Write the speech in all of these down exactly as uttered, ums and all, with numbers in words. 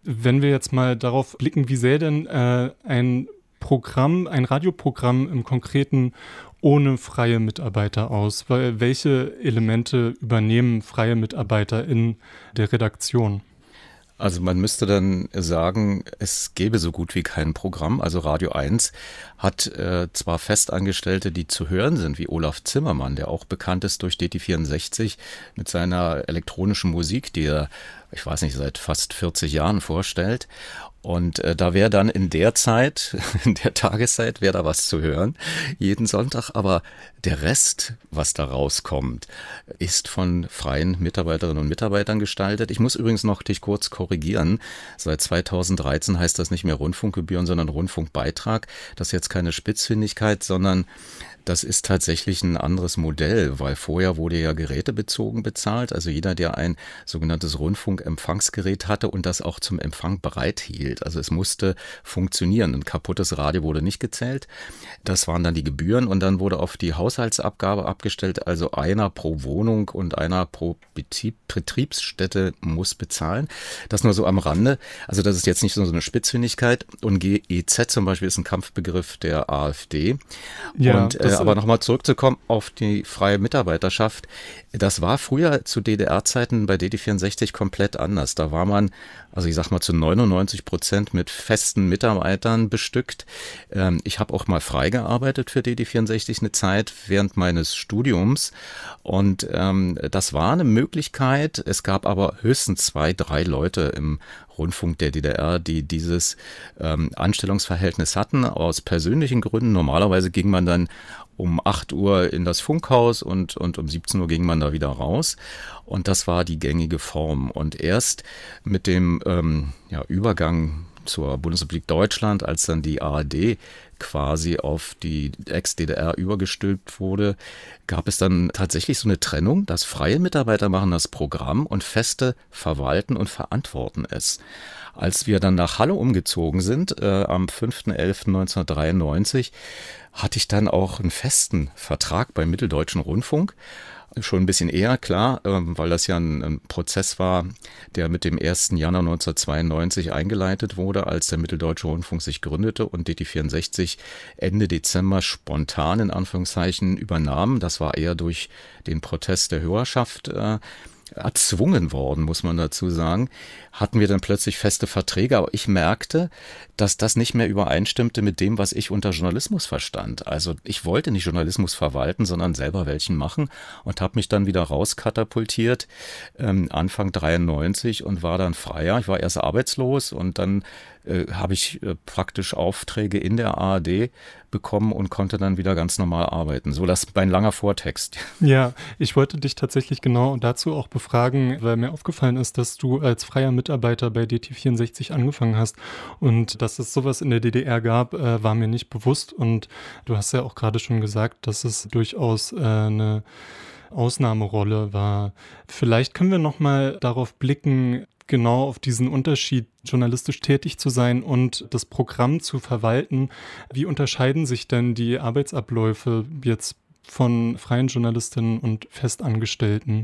Wenn wir jetzt mal darauf blicken, wie sähe denn äh, ein Programm, ein Radioprogramm im Konkreten ohne freie Mitarbeiter aus? Weil welche Elemente übernehmen freie Mitarbeiter in der Redaktion? Also man müsste dann sagen, es gäbe so gut wie kein Programm. Also Radio eins hat äh, zwar Festangestellte, die zu hören sind, wie Olaf Zimmermann, der auch bekannt ist durch D T vierundsechzig mit seiner elektronischen Musik, die er, ich weiß nicht, seit fast vierzig Jahren vorstellt. Und äh, da wäre dann in der Zeit, in der Tageszeit, wäre da was zu hören, jeden Sonntag. Aber der Rest, was da rauskommt, ist von freien Mitarbeiterinnen und Mitarbeitern gestaltet. Ich muss übrigens noch dich kurz korrigieren. Seit zweitausenddreizehn heißt das nicht mehr Rundfunkgebühren, sondern Rundfunkbeitrag. Das ist jetzt keine Spitzfindigkeit, sondern das ist tatsächlich ein anderes Modell, weil vorher wurde ja gerätebezogen bezahlt. Also jeder, der ein sogenanntes Rundfunkempfangsgerät hatte und das auch zum Empfang bereithielt. Also es musste funktionieren. Ein kaputtes Radio wurde nicht gezählt. Das waren dann die Gebühren und dann wurde auf die Haushaltsabgabe abgestellt. Also einer pro Wohnung und einer pro Betrieb, Betriebsstätte muss bezahlen. Das nur so am Rande. Also das ist jetzt nicht so eine Spitzfindigkeit. Und G E Z zum Beispiel ist ein Kampfbegriff der AfD. Ja, und äh, aber nochmal zurückzukommen auf die freie Mitarbeiterschaft. Das war früher zu D D R-Zeiten bei D T vierundsechzig komplett anders. Da war man, also ich sag mal zu neunundneunzig Prozent mit festen Mitarbeitern bestückt. Ähm, ich habe auch mal frei gearbeitet für D T vierundsechzig eine Zeit während meines Studiums und ähm, das war eine Möglichkeit. Es gab aber höchstens zwei, drei Leute im Rundfunk der D D R, die dieses ähm, Anstellungsverhältnis hatten, aus persönlichen Gründen. Normalerweise ging man dann um acht Uhr in das Funkhaus und, und um siebzehn Uhr ging man da wieder raus. Und das war die gängige Form. Und erst mit dem ähm, ja, Übergang zur Bundesrepublik Deutschland, als dann die A R D quasi auf die Ex-D D R übergestülpt wurde, gab es dann tatsächlich so eine Trennung, dass freie Mitarbeiter machen das Programm und Feste verwalten und verantworten es. Als wir dann nach Halle umgezogen sind, äh, am fünfter elfter neunzehnhundertdreiundneunzig, hatte ich dann auch einen festen Vertrag beim Mitteldeutschen Rundfunk. Schon ein bisschen eher, klar, ähm, weil das ja ein, ein Prozess war, der mit dem ersten Januar neunzehnhundertzweiundneunzig eingeleitet wurde, als der Mitteldeutsche Rundfunk sich gründete und D T vierundsechzig Ende Dezember spontan in Anführungszeichen übernahm. Das war eher durch den Protest der Hörerschaft äh, erzwungen worden, muss man dazu sagen, hatten wir dann plötzlich feste Verträge. Aber ich merkte, dass das nicht mehr übereinstimmte mit dem, was ich unter Journalismus verstand. Also ich wollte nicht Journalismus verwalten, sondern selber welchen machen und habe mich dann wieder rauskatapultiert, ähm, Anfang dreiundneunzig und war dann freier. Ich war erst arbeitslos und dann äh, habe ich äh, praktisch Aufträge in der A R D bekommen und konnte dann wieder ganz normal arbeiten. So, das ist ein langer Vortext. Ja, ich wollte dich tatsächlich genau dazu auch befragen, weil mir aufgefallen ist, dass du als freier Mitarbeiter bei D T vierundsechzig angefangen hast und dass es sowas in der D D R gab, äh, war mir nicht bewusst und du hast ja auch gerade schon gesagt, dass es durchaus äh, eine Ausnahmerolle war. Vielleicht können wir noch mal darauf blicken, genau auf diesen Unterschied, journalistisch tätig zu sein und das Programm zu verwalten. Wie unterscheiden sich denn die Arbeitsabläufe jetzt von freien Journalistinnen und Festangestellten?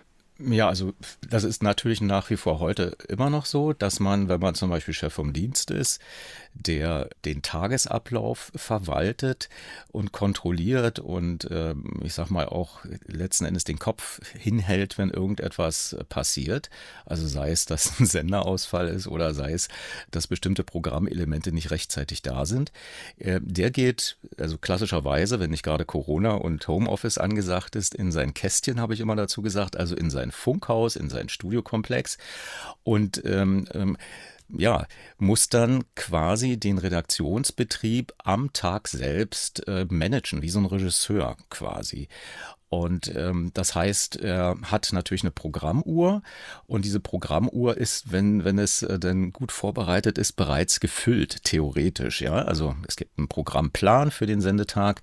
Ja, also das ist natürlich nach wie vor heute immer noch so, dass man, wenn man zum Beispiel Chef vom Dienst ist, der den Tagesablauf verwaltet und kontrolliert und äh, ich sag mal auch letzten Endes den Kopf hinhält, wenn irgendetwas passiert. Also sei es, dass ein Senderausfall ist oder sei es, dass bestimmte Programmelemente nicht rechtzeitig da sind. Äh, der geht, also klassischerweise, wenn nicht gerade Corona und Homeoffice angesagt ist, in sein Kästchen, habe ich immer dazu gesagt, also in sein Funkhaus, in seinen Studiokomplex und ähm, ähm, ja, muss dann quasi den Redaktionsbetrieb am Tag selbst äh, managen, wie so ein Regisseur quasi. Und ähm, das heißt, er hat natürlich eine Programmuhr und diese Programmuhr ist, wenn, wenn es äh, dann gut vorbereitet ist, bereits gefüllt, theoretisch. Ja, also es gibt einen Programmplan für den Sendetag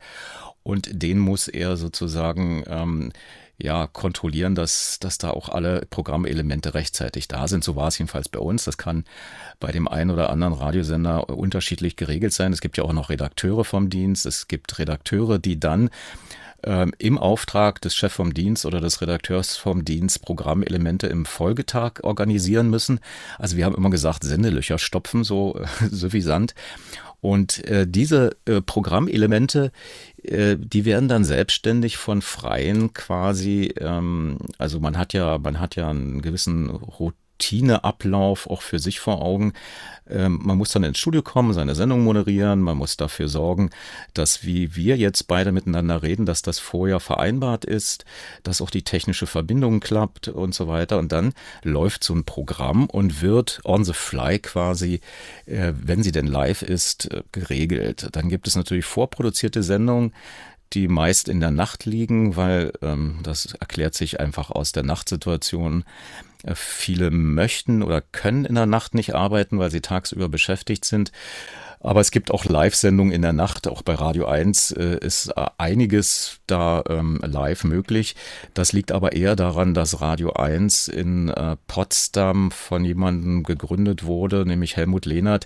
und den muss er sozusagen ähm, ja, kontrollieren, dass, dass da auch alle Programmelemente rechtzeitig da sind. So war es jedenfalls bei uns. Das kann bei dem einen oder anderen Radiosender unterschiedlich geregelt sein. Es gibt ja auch noch Redakteure vom Dienst. Es gibt Redakteure, die dann ähm, im Auftrag des Chefs vom Dienst oder des Redakteurs vom Dienst Programmelemente im Folgetag organisieren müssen. Also wir haben immer gesagt, Sendelöcher stopfen, so äh, suffisant. Und äh, diese äh, Programmelemente, äh, die werden dann selbstständig von Freien quasi, ähm, also man hat ja, man hat ja einen gewissen Routineablauf auch für sich vor Augen. Ähm, man muss dann ins Studio kommen, seine Sendung moderieren, man muss dafür sorgen, dass wie wir jetzt beide miteinander reden, dass das vorher vereinbart ist, dass auch die technische Verbindung klappt und so weiter. Und dann läuft so ein Programm und wird on the fly quasi, äh, wenn sie denn live ist, äh, geregelt. Dann gibt es natürlich vorproduzierte Sendungen, die meist in der Nacht liegen, weil ähm, das erklärt sich einfach aus der Nachtsituation. Viele möchten oder können in der Nacht nicht arbeiten, weil sie tagsüber beschäftigt sind. Aber es gibt auch Live-Sendungen in der Nacht. Auch bei Radio eins äh, ist einiges da ähm, live möglich. Das liegt aber eher daran, dass Radio eins in äh, Potsdam von jemandem gegründet wurde, nämlich Helmut Lehnert,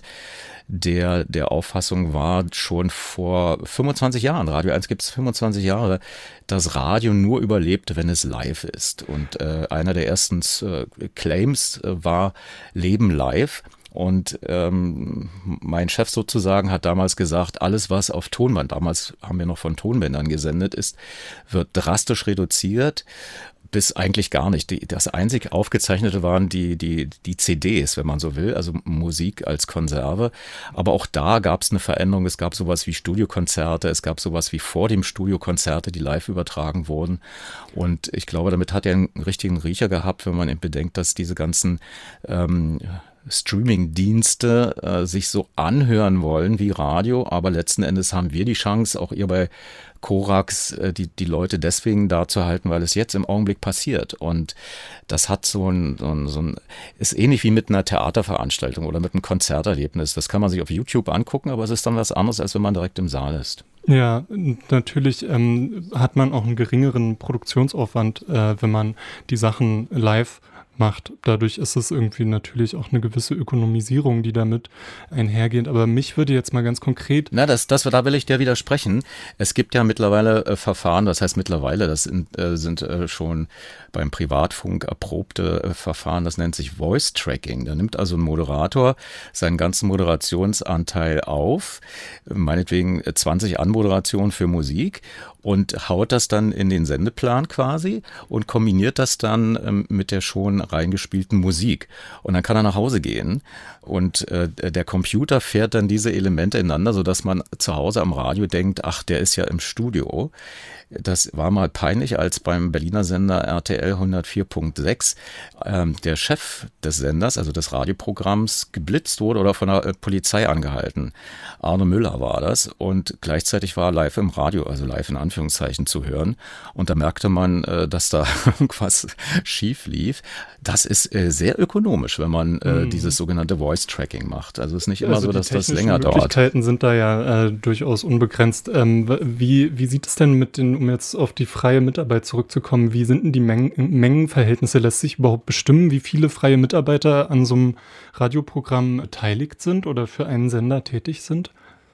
der der Auffassung war, schon vor fünfundzwanzig Jahren, Radio eins gibt es fünfundzwanzig Jahre, dass Radio nur überlebt, wenn es live ist. Und äh, einer der ersten äh, Claims äh, war Leben live. Und ähm, mein Chef sozusagen hat damals gesagt, alles was auf Tonband, damals haben wir noch von Tonbändern gesendet ist, wird drastisch reduziert. Bis eigentlich gar nicht. Die, das einzig Aufgezeichnete waren die, die, die C Ds, wenn man so will, also Musik als Konserve. Aber auch da gab es eine Veränderung. Es gab sowas wie Studiokonzerte, es gab sowas wie vor dem Studio Konzerte, die live übertragen wurden. Und ich glaube, damit hat er einen richtigen Riecher gehabt, wenn man eben bedenkt, dass diese ganzen ähm, Streaming-Dienste äh, sich so anhören wollen wie Radio, aber letzten Endes haben wir die Chance, auch ihr bei Korax, äh, die, die Leute deswegen da zu halten, weil es jetzt im Augenblick passiert. Und das hat so ein, so ein, so ein, ist ähnlich wie mit einer Theaterveranstaltung oder mit einem Konzerterlebnis. Das kann man sich auf YouTube angucken, aber es ist dann was anderes, als wenn man direkt im Saal ist. Ja, natürlich ähm, hat man auch einen geringeren Produktionsaufwand, äh, wenn man die Sachen live macht. Dadurch ist es irgendwie natürlich auch eine gewisse Ökonomisierung, die damit einhergeht. Aber mich würde jetzt mal ganz konkret... Na, das, das, da will ich dir widersprechen. Es gibt ja mittlerweile äh, Verfahren, das heißt mittlerweile, das sind, äh, sind äh, schon beim Privatfunk erprobte äh, Verfahren, das nennt sich Voice Tracking. Da nimmt also ein Moderator seinen ganzen Moderationsanteil auf, meinetwegen zwanzig Anmoderationen für Musik, und haut das dann in den Sendeplan quasi und kombiniert das dann ähm, mit der schon reingespielten Musik. Und dann kann er nach Hause gehen und äh, der Computer fährt dann diese Elemente ineinander, sodass man zu Hause am Radio denkt, ach, der ist ja im Studio. Das war mal peinlich, als beim Berliner Sender R T L hundertvier Punkt sechs ähm, der Chef des Senders, also des Radioprogramms, geblitzt wurde oder von der äh, Polizei angehalten. Arno Müller war das und gleichzeitig war er live im Radio, also live in Anführungszeichen zu hören. Und da merkte man, äh, dass da irgendwas schief lief. Das ist äh, sehr ökonomisch, wenn man äh, mhm. dieses sogenannte Voice-Tracking macht. Also es ist nicht immer also so, dass das länger dauert. Die Möglichkeiten sind da ja äh, durchaus unbegrenzt. Ähm, wie, wie sieht es denn mit den, um jetzt auf die freie Mitarbeit zurückzukommen, wie sind denn die Mengen, Mengenverhältnisse? Lässt sich überhaupt bestimmen, wie viele freie Mitarbeiter an so einem Radioprogramm beteiligt sind oder für einen Sender tätig sind?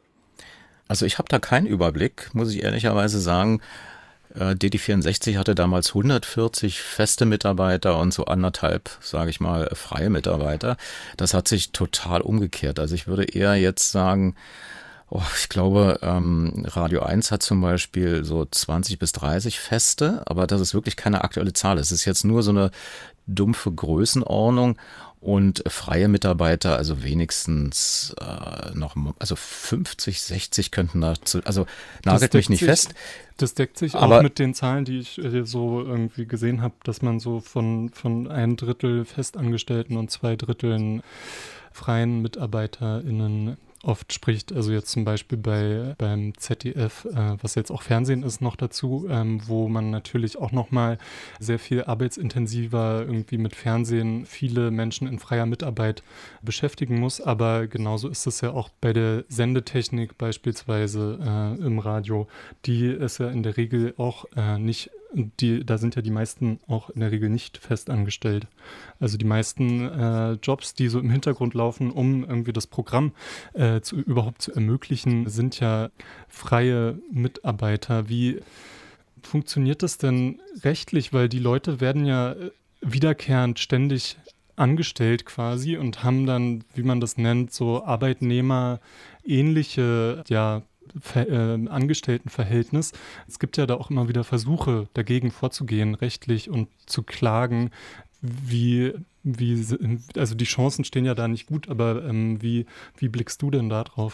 Also ich habe da keinen Überblick, muss ich ehrlicherweise sagen. D D vierundsechzig hatte damals hundertvierzig feste Mitarbeiter und so anderthalb, sage ich mal, freie Mitarbeiter. Das hat sich total umgekehrt. Also ich würde eher jetzt sagen, oh, ich glaube, ähm, Radio eins hat zum Beispiel so zwanzig bis dreißig Feste, aber das ist wirklich keine aktuelle Zahl. Es ist jetzt nur so eine dumpfe Größenordnung. Und freie Mitarbeiter, also wenigstens äh, noch, also fünfzig, sechzig könnten dazu, also nagelt mich nicht sich, fest. Das deckt sich aber auch mit den Zahlen, die ich äh, so irgendwie gesehen habe, dass man so von, von ein Drittel Festangestellten und zwei Dritteln freien MitarbeiterInnen oft spricht, also jetzt zum Beispiel bei beim Z D F, äh, was jetzt auch Fernsehen ist, noch dazu, ähm, wo man natürlich auch nochmal sehr viel arbeitsintensiver irgendwie mit Fernsehen viele Menschen in freier Mitarbeit beschäftigen muss, aber genauso ist es ja auch bei der Sendetechnik beispielsweise äh, im Radio, die ist ja in der Regel auch äh, nicht Die, da sind ja die meisten auch in der Regel nicht fest angestellt. Also die meisten äh, Jobs, die so im Hintergrund laufen, um irgendwie das Programm äh, zu, überhaupt zu ermöglichen, sind ja freie Mitarbeiter. Wie, funktioniert das denn rechtlich? Weil die Leute werden ja wiederkehrend ständig angestellt quasi und haben dann, wie man das nennt, so arbeitnehmerähnliche, ja, Ver, äh, Angestelltenverhältnis. Es gibt ja da auch immer wieder Versuche, dagegen vorzugehen, rechtlich und zu klagen. Wie, wie, also die Chancen stehen ja da nicht gut, aber ähm, wie, wie blickst du denn da drauf?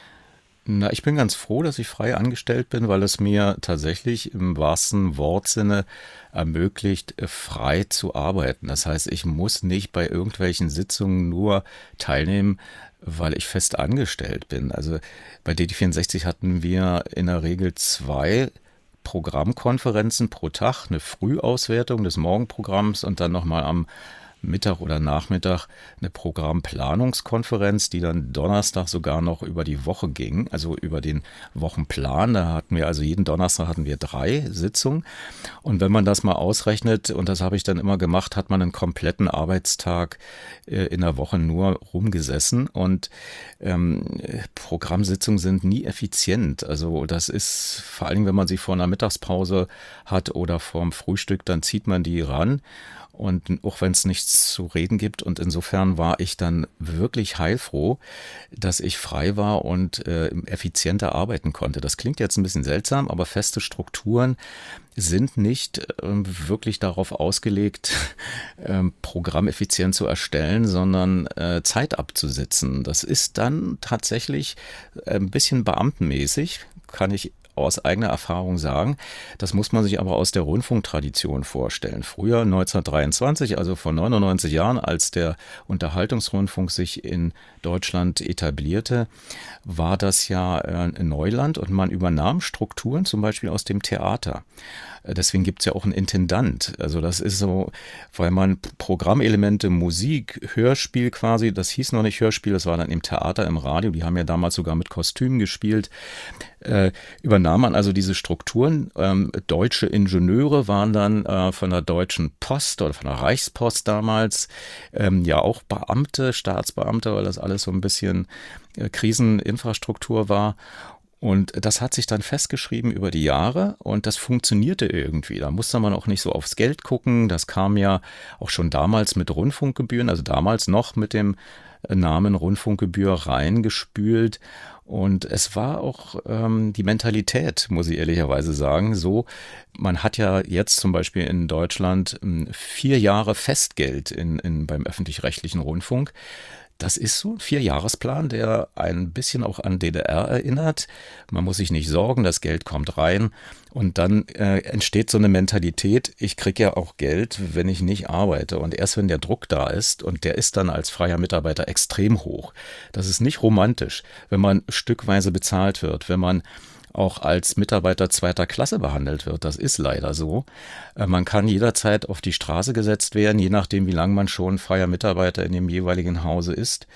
Na, ich bin ganz froh, dass ich frei angestellt bin, weil es mir tatsächlich im wahrsten Wortsinne ermöglicht, frei zu arbeiten. Das heißt, ich muss nicht bei irgendwelchen Sitzungen nur teilnehmen, weil ich fest angestellt bin. Also bei D T vierundsechzig hatten wir in der Regel zwei Programmkonferenzen pro Tag, eine Frühauswertung des Morgenprogramms und dann nochmal am Mittag oder Nachmittag eine Programmplanungskonferenz, die dann Donnerstag sogar noch über die Woche ging, also über den Wochenplan. Da hatten wir also jeden Donnerstag hatten wir drei Sitzungen. Und wenn man das mal ausrechnet, und das habe ich dann immer gemacht, hat man einen kompletten Arbeitstag äh, in der Woche nur rumgesessen. Und ähm, Programmsitzungen sind nie effizient. Also das ist vor allem, wenn man sie vor einer Mittagspause hat oder vorm Frühstück, dann zieht man die ran. Und auch wenn es nichts zu reden gibt, und insofern war ich dann wirklich heilfroh, dass ich frei war und äh, effizienter arbeiten konnte. Das klingt jetzt ein bisschen seltsam, aber feste Strukturen sind nicht äh, wirklich darauf ausgelegt, äh, programmeffizient zu erstellen, sondern äh, Zeit abzusitzen. Das ist dann tatsächlich ein bisschen beamtenmäßig, kann ich aus eigener Erfahrung sagen. Das muss man sich aber aus der Rundfunktradition vorstellen. Früher neunzehnhundertdreiundzwanzig, also vor neunundneunzig Jahren, als der Unterhaltungsrundfunk sich in Deutschland etablierte, war das ja äh, Neuland und man übernahm Strukturen zum Beispiel aus dem Theater. Deswegen gibt es ja auch einen Intendant. Also das ist so, weil man Programmelemente, Musik, Hörspiel quasi, das hieß noch nicht Hörspiel, das war dann im Theater, im Radio, die haben ja damals sogar mit Kostümen gespielt, äh, übernahm man also diese Strukturen. Ähm, deutsche Ingenieure waren dann äh, von der Deutschen Post oder von der Reichspost damals ähm, ja auch Beamte, Staatsbeamte, weil das alles so ein bisschen äh, Kriseninfrastruktur war. Und das hat sich dann festgeschrieben über die Jahre und das funktionierte irgendwie. Da musste man auch nicht so aufs Geld gucken. Das kam ja auch schon damals mit Rundfunkgebühren, also damals noch mit dem Namen Rundfunkgebühr reingespült. Und es war auch ähm, die Mentalität, muss ich ehrlicherweise sagen, so, man hat ja jetzt zum Beispiel in Deutschland vier Jahre Festgeld in, in, beim öffentlich-rechtlichen Rundfunk. Das ist so ein Vierjahresplan, der ein bisschen auch an D D R erinnert. Man muss sich nicht sorgen, das Geld kommt rein und dann äh, entsteht so eine Mentalität, ich kriege ja auch Geld, wenn ich nicht arbeite. Und erst wenn der Druck da ist, und der ist dann als freier Mitarbeiter extrem hoch, das ist nicht romantisch, wenn man stückweise bezahlt wird, wenn man auch als Mitarbeiter zweiter Klasse behandelt wird. Das ist leider so. Man kann jederzeit auf die Straße gesetzt werden, je nachdem, wie lange man schon freier Mitarbeiter in dem jeweiligen Hause ist.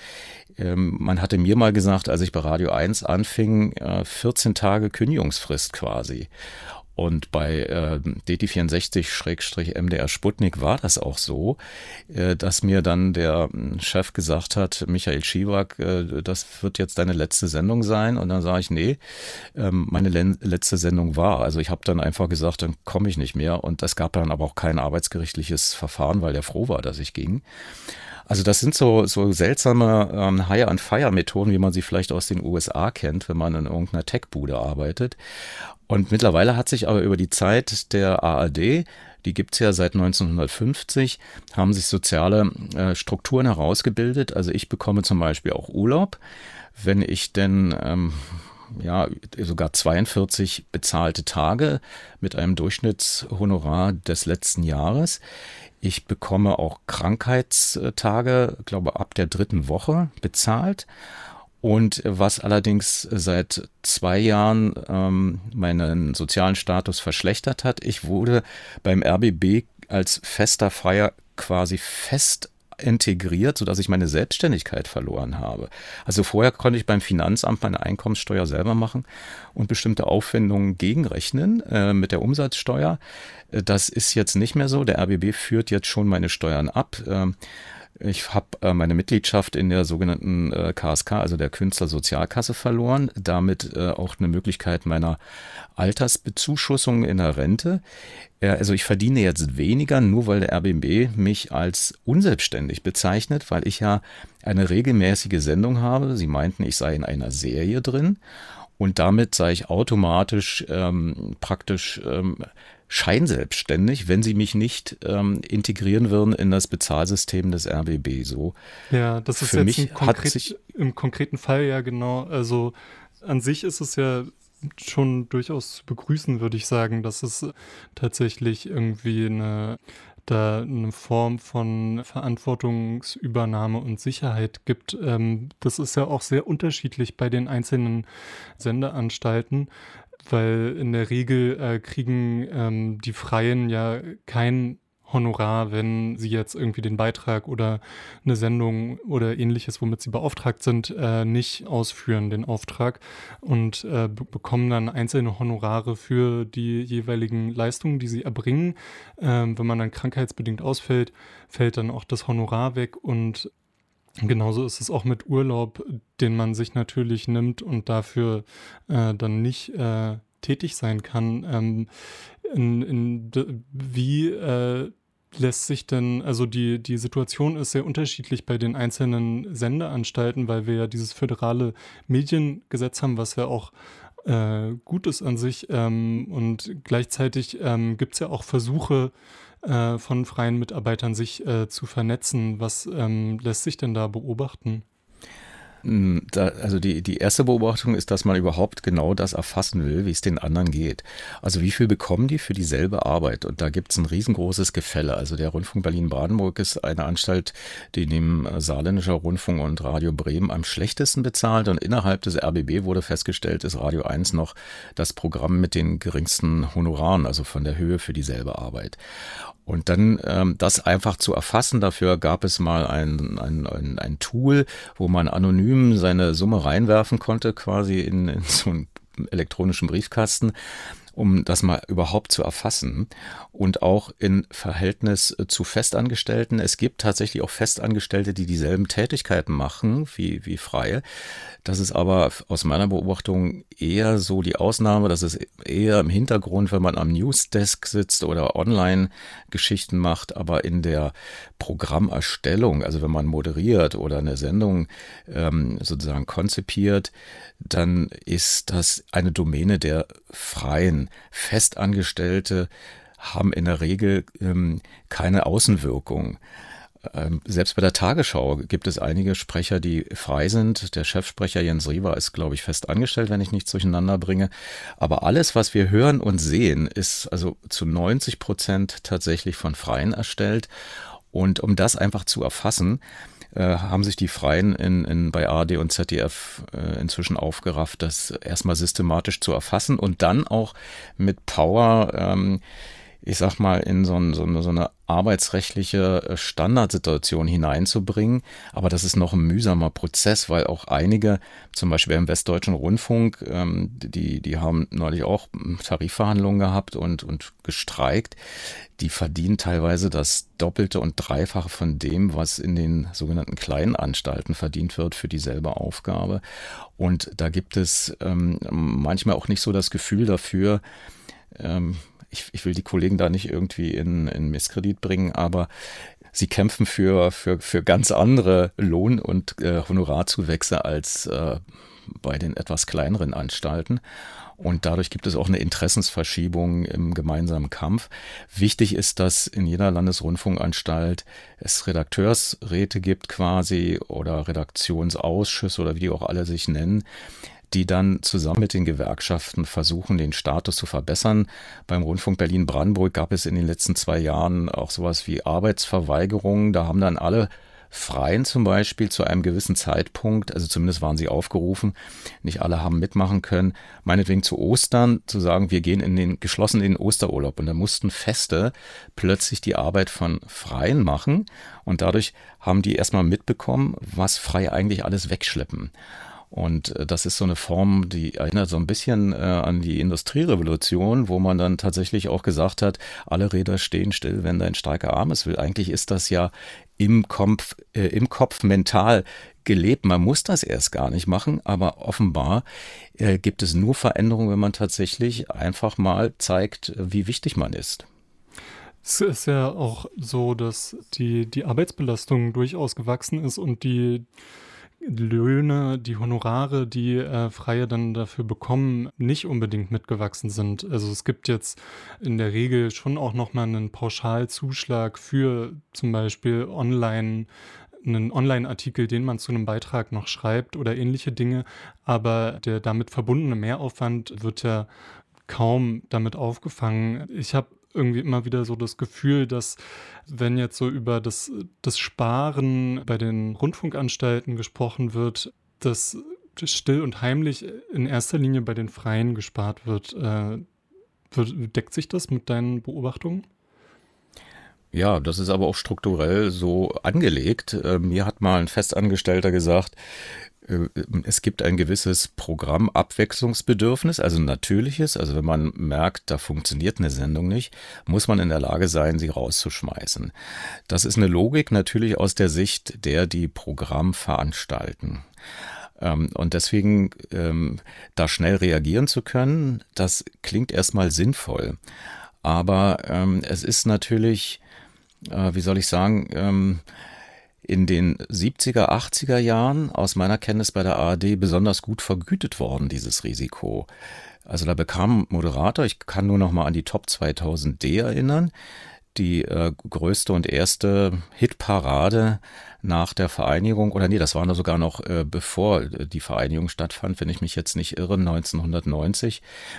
Man hatte mir mal gesagt, als ich bei Radio eins anfing, vierzehn Tage Kündigungsfrist quasi. Und bei äh, D T vierundsechzig M D R Sputnik war das auch so, äh, dass mir dann der Chef gesagt hat, Michael Schiewak, äh, das wird jetzt deine letzte Sendung sein. Und dann sage ich, nee, ähm, meine le- letzte Sendung war. Also ich habe dann einfach gesagt, dann komme ich nicht mehr. Und es gab dann aber auch kein arbeitsgerichtliches Verfahren, weil der froh war, dass ich ging. Also das sind so, so seltsame ähm, Hire-and-Fire-Methoden, wie man sie vielleicht aus den U S A kennt, wenn man in irgendeiner Tech-Bude arbeitet. Und mittlerweile hat sich aber über die Zeit der A R D, die gibt's ja seit neunzehnhundertfünfzig, haben sich soziale äh, Strukturen herausgebildet. Also ich bekomme zum Beispiel auch Urlaub, wenn ich denn ähm, ja sogar zweiundvierzig bezahlte Tage mit einem Durchschnittshonorar des letzten Jahres. Ich bekomme auch Krankheitstage, glaube ab der dritten Woche bezahlt. Und was allerdings seit zwei Jahren ähm, meinen sozialen Status verschlechtert hat, ich wurde beim R B B als fester Freier quasi fest integriert, sodass ich meine Selbstständigkeit verloren habe. Also vorher konnte ich beim Finanzamt meine Einkommenssteuer selber machen und bestimmte Aufwendungen gegenrechnen äh, mit der Umsatzsteuer. Das ist jetzt nicht mehr so. Der R B B führt jetzt schon meine Steuern ab. Ähm, Ich habe äh, meine Mitgliedschaft in der sogenannten äh, K S K, also der Künstlersozialkasse, verloren. Damit äh, auch eine Möglichkeit meiner Altersbezuschussung in der Rente. Äh, also ich verdiene jetzt weniger, nur weil der R B B mich als unselbstständig bezeichnet, weil ich ja eine regelmäßige Sendung habe. Sie meinten, ich sei in einer Serie drin. Und damit sei ich automatisch ähm, praktisch ähm, scheinselbstständig, wenn sie mich nicht ähm, integrieren würden in das Bezahlsystem des R B B. So. Ja, das ist Für jetzt mich im, hat konkret, sich im konkreten Fall ja genau. Also an sich ist es ja schon durchaus zu begrüßen, würde ich sagen, dass es tatsächlich irgendwie eine da eine Form von Verantwortungsübernahme und Sicherheit gibt. Ähm, das ist ja auch sehr unterschiedlich bei den einzelnen Sendeanstalten, weil in der Regel äh, kriegen ähm, die Freien ja kein Honorar, wenn sie jetzt irgendwie den Beitrag oder eine Sendung oder ähnliches, womit sie beauftragt sind, äh, nicht ausführen, den Auftrag, und äh, be- bekommen dann einzelne Honorare für die jeweiligen Leistungen, die sie erbringen. Ähm, wenn man dann krankheitsbedingt ausfällt, fällt dann auch das Honorar weg, und genauso ist es auch mit Urlaub, den man sich natürlich nimmt und dafür äh, dann nicht äh, tätig sein kann. Ähm, in, in, d- wie äh, lässt sich denn, also die, die Situation ist sehr unterschiedlich bei den einzelnen Sendeanstalten, weil wir ja dieses föderale Mediengesetz haben, was ja auch äh, gut ist an sich. Ähm, und gleichzeitig ähm, gibt es ja auch Versuche äh, von freien Mitarbeitern, sich äh, zu vernetzen. Was ähm, lässt sich denn da beobachten? Da, also die, die erste Beobachtung ist, dass man überhaupt genau das erfassen will, wie es den anderen geht. Also wie viel bekommen die für dieselbe Arbeit? Und da gibt es ein riesengroßes Gefälle. Also der Rundfunk Berlin-Brandenburg ist eine Anstalt, die neben Saarländischer Rundfunk und Radio Bremen am schlechtesten bezahlt. Und innerhalb des R B B wurde festgestellt, ist Radio eins noch das Programm mit den geringsten Honoraren, also von der Höhe für dieselbe Arbeit. Und dann ähm, das einfach zu erfassen, dafür gab es mal ein, ein, ein, ein Tool, wo man anonym seine Summe reinwerfen konnte, quasi in, in so einen elektronischen Briefkasten, um das mal überhaupt zu erfassen, und auch in Verhältnis zu Festangestellten. Es gibt tatsächlich auch Festangestellte, die dieselben Tätigkeiten machen wie, wie Freie. Das ist aber aus meiner Beobachtung eher so die Ausnahme. Das ist eher im Hintergrund, wenn man am Newsdesk sitzt oder Online-Geschichten macht. Aber in der Programmerstellung, also wenn man moderiert oder eine Sendung ähm, sozusagen konzipiert, dann ist das eine Domäne der Freien. Festangestellte haben in der Regel ähm, keine Außenwirkung. Ähm, selbst bei der Tagesschau gibt es einige Sprecher, die frei sind. Der Chefsprecher Jens Riewer ist, glaube ich, fest angestellt, wenn ich nichts durcheinander bringe. Aber alles, was wir hören und sehen, ist also zu neunzig Prozent tatsächlich von Freien erstellt. Und um das einfach zu erfassen, äh, haben sich die Freien in, in, bei A R D und Z D F äh, inzwischen aufgerafft, das erstmal systematisch zu erfassen und dann auch mit Power, ähm, ich sag mal, in so, ein, so, eine, so eine arbeitsrechtliche Standardsituation hineinzubringen. Aber das ist noch ein mühsamer Prozess, weil auch einige, zum Beispiel im Westdeutschen Rundfunk, ähm, die, die haben neulich auch Tarifverhandlungen gehabt und, und gestreikt. Die verdienen teilweise das Doppelte und Dreifache von dem, was in den sogenannten kleinen Anstalten verdient wird für dieselbe Aufgabe. Und da gibt es ähm, manchmal auch nicht so das Gefühl dafür, ähm, Ich, ich will die Kollegen da nicht irgendwie in, in Misskredit bringen, aber sie kämpfen für, für, für ganz andere Lohn- und äh, Honorarzuwächse als äh, bei den etwas kleineren Anstalten. Und dadurch gibt es auch eine Interessensverschiebung im gemeinsamen Kampf. Wichtig ist, dass in jeder Landesrundfunkanstalt es Redakteursräte gibt quasi oder Redaktionsausschüsse oder wie die auch alle sich nennen, die dann zusammen mit den Gewerkschaften versuchen, den Status zu verbessern. Beim Rundfunk Berlin-Brandenburg gab es in den letzten zwei Jahren auch sowas wie Arbeitsverweigerungen. Da haben dann alle Freien zum Beispiel zu einem gewissen Zeitpunkt, also zumindest waren sie aufgerufen, nicht alle haben mitmachen können, meinetwegen zu Ostern zu sagen, wir gehen in den geschlossen in den Osterurlaub. Und da mussten Feste plötzlich die Arbeit von Freien machen. Und dadurch haben die erstmal mitbekommen, was Freie eigentlich alles wegschleppen. Und äh, das ist so eine Form, die erinnert so ein bisschen äh, an die Industrierevolution, wo man dann tatsächlich auch gesagt hat, alle Räder stehen still, wenn dein starker Arm es will. Eigentlich ist das ja im Kopf, äh, im Kopf mental gelebt. Man muss das erst gar nicht machen, aber offenbar äh, gibt es nur Veränderungen, wenn man tatsächlich einfach mal zeigt, wie wichtig man ist. Es ist ja auch so, dass die, die Arbeitsbelastung durchaus gewachsen ist und die Löhne, die Honorare, die äh, Freie dann dafür bekommen, nicht unbedingt mitgewachsen sind. Also es gibt jetzt in der Regel schon auch nochmal einen Pauschalzuschlag für zum Beispiel online, einen Online-Artikel, den man zu einem Beitrag noch schreibt oder ähnliche Dinge, aber der damit verbundene Mehraufwand wird ja kaum damit aufgefangen. Ich habe irgendwie immer wieder so das Gefühl, dass wenn jetzt so über das, das Sparen bei den Rundfunkanstalten gesprochen wird, dass still und heimlich in erster Linie bei den Freien gespart wird. Äh, wird deckt sich das mit deinen Beobachtungen? Ja, das ist aber auch strukturell so angelegt. Äh, Mir hat mal ein Festangestellter gesagt, äh, es gibt ein gewisses Programmabwechslungsbedürfnis, also ein natürliches. Also wenn man merkt, da funktioniert eine Sendung nicht, muss man in der Lage sein, sie rauszuschmeißen. Das ist eine Logik natürlich aus der Sicht der, die Programm veranstalten. Ähm, Und deswegen ähm, da schnell reagieren zu können, das klingt erstmal sinnvoll. Aber ähm, es ist natürlich, äh, wie soll ich sagen, ähm, in den siebziger, achtziger Jahren aus meiner Kenntnis bei der A R D besonders gut vergütet worden, dieses Risiko. Also da bekam ein Moderator, ich kann nur noch mal an die Top zweitausend D erinnern, die äh, größte und erste Hitparade nach der Vereinigung, oder nee, das war noch sogar noch äh, bevor die Vereinigung stattfand, wenn ich mich jetzt nicht irre, neunzehnhundertneunzig.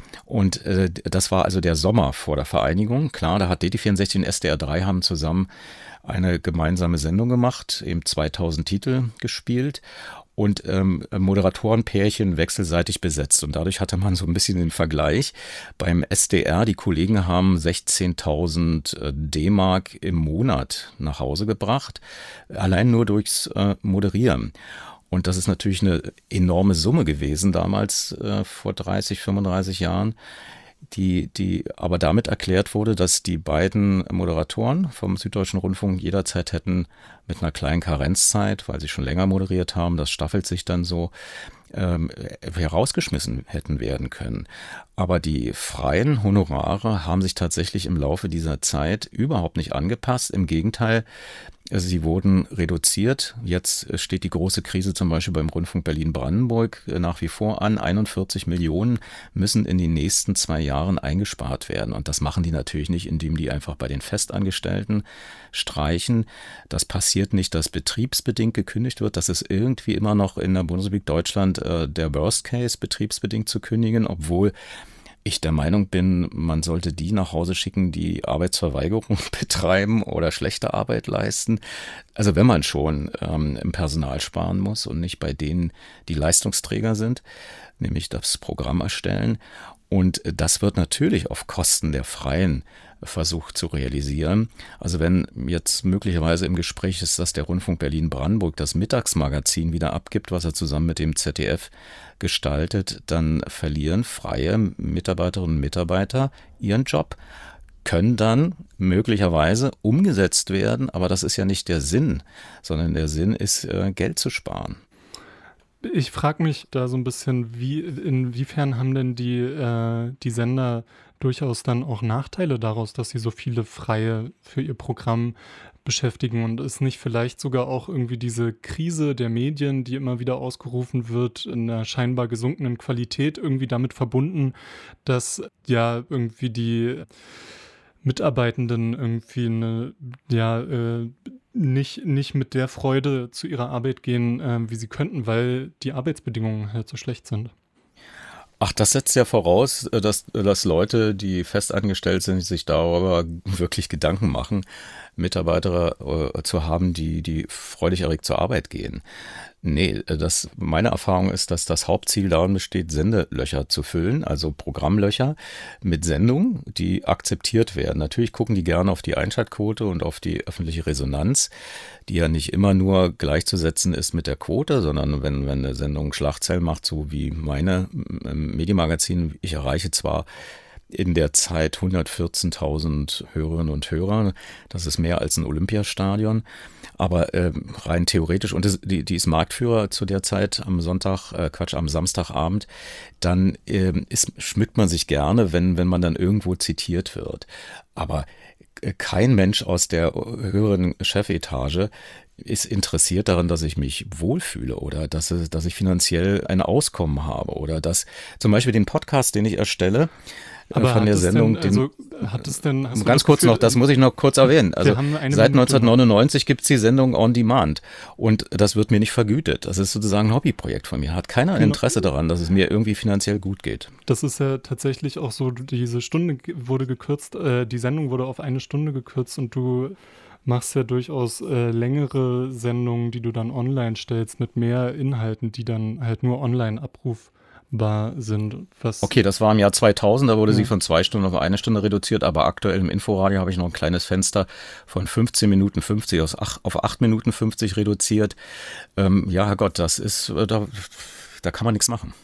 Und äh, das war also der Sommer vor der Vereinigung. Klar, da hat D D vierundsechzig und S D R drei haben zusammen eine gemeinsame Sendung gemacht, eben zweitausend Titel gespielt und ähm, Moderatorenpärchen wechselseitig besetzt. Und dadurch hatte man so ein bisschen den Vergleich. Beim S D R, die Kollegen haben sechzehntausend D-Mark im Monat nach Hause gebracht, allein nur durchs äh, Moderieren. Und das ist natürlich eine enorme Summe gewesen damals, äh, vor dreißig, fünfunddreißig Jahren. Die, die aber damit erklärt wurde, dass die beiden Moderatoren vom Süddeutschen Rundfunk jederzeit hätten mit einer kleinen Karenzzeit, weil sie schon länger moderiert haben, das staffelt sich dann so, ähm, herausgeschmissen hätten werden können. Aber die freien Honorare haben sich tatsächlich im Laufe dieser Zeit überhaupt nicht angepasst. Im Gegenteil, sie wurden reduziert. Jetzt steht die große Krise zum Beispiel beim Rundfunk Berlin-Brandenburg nach wie vor an. einundvierzig Millionen müssen in den nächsten zwei Jahren eingespart werden. Und das machen die natürlich nicht, indem die einfach bei den Festangestellten streichen. Das passiert nicht, dass betriebsbedingt gekündigt wird. Das ist irgendwie immer noch in der Bundesrepublik Deutschland äh, der Worst Case, betriebsbedingt zu kündigen, obwohl ich der Meinung bin, man sollte die nach Hause schicken, die Arbeitsverweigerung betreiben oder schlechte Arbeit leisten. Also wenn man schon ähm, im Personal sparen muss und nicht bei denen, die Leistungsträger sind, nämlich das Programm erstellen. Und das wird natürlich auf Kosten der Freien versucht zu realisieren. Also wenn jetzt möglicherweise im Gespräch ist, dass der Rundfunk Berlin-Brandenburg das Mittagsmagazin wieder abgibt, was er zusammen mit dem Z D F gestaltet, dann verlieren freie Mitarbeiterinnen und Mitarbeiter ihren Job, können dann möglicherweise umgesetzt werden, aber das ist ja nicht der Sinn, sondern der Sinn ist, Geld zu sparen. Ich frage mich da so ein bisschen, wie, inwiefern haben denn die, äh, die Sender durchaus dann auch Nachteile daraus, dass sie so viele Freie für ihr Programm beschäftigen, und ist nicht vielleicht sogar auch irgendwie diese Krise der Medien, die immer wieder ausgerufen wird, in einer scheinbar gesunkenen Qualität irgendwie damit verbunden, dass ja irgendwie die Mitarbeitenden irgendwie eine, ja, äh, nicht, nicht mit der Freude zu ihrer Arbeit gehen, äh, wie sie könnten, weil die Arbeitsbedingungen halt so schlecht sind. Ach, das setzt ja voraus, dass, dass Leute, die festangestellt sind, sich darüber wirklich Gedanken machen, Mitarbeiter äh, zu haben, die, die freudig erregt zur Arbeit gehen. Nee, das, meine Erfahrung ist, dass das Hauptziel darin besteht, Sendelöcher zu füllen, also Programmlöcher mit Sendungen, die akzeptiert werden. Natürlich gucken die gerne auf die Einschaltquote und auf die öffentliche Resonanz, die ja nicht immer nur gleichzusetzen ist mit der Quote, sondern wenn, wenn eine Sendung Schlagzeilen macht, so wie meine im Medienmagazin, ich erreiche zwar in der Zeit hundertvierzehntausend Hörerinnen und Hörer. Das ist mehr als ein Olympiastadion. Aber äh, rein theoretisch, und das, die, die ist Marktführer zu der Zeit am Sonntag, äh, Quatsch, am Samstagabend, dann äh, ist, schmückt man sich gerne, wenn, wenn man dann irgendwo zitiert wird. Aber äh, kein Mensch aus der höheren Chefetage ist interessiert daran, dass ich mich wohlfühle oder dass, dass ich finanziell ein Auskommen habe oder dass zum Beispiel den Podcast, den ich erstelle, aber von der Sendung. Denn, also, hat es denn, hast ganz kurz Gefühl, noch, das muss ich noch kurz erwähnen. Also seit neunzehnhundertneunundneunzig gibt es die Sendung On Demand und das wird mir nicht vergütet. Das ist sozusagen ein Hobbyprojekt von mir. Hat keiner Interesse daran, dass es mir irgendwie finanziell gut geht. Das ist ja tatsächlich auch so, diese Stunde wurde gekürzt, äh, die Sendung wurde auf eine Stunde gekürzt und du machst ja durchaus äh, längere Sendungen, die du dann online stellst mit mehr Inhalten, die dann halt nur online abrufbar sind. Was okay, das war im Jahr zweitausend, da wurde ja. sie von zwei Stunden auf eine Stunde reduziert, aber aktuell im Inforadio habe ich noch ein kleines Fenster von fünfzehn Minuten fünfzig aus acht, auf acht Minuten fünfzig reduziert. Ähm, ja, Herrgott, das ist, da, da kann man nichts machen.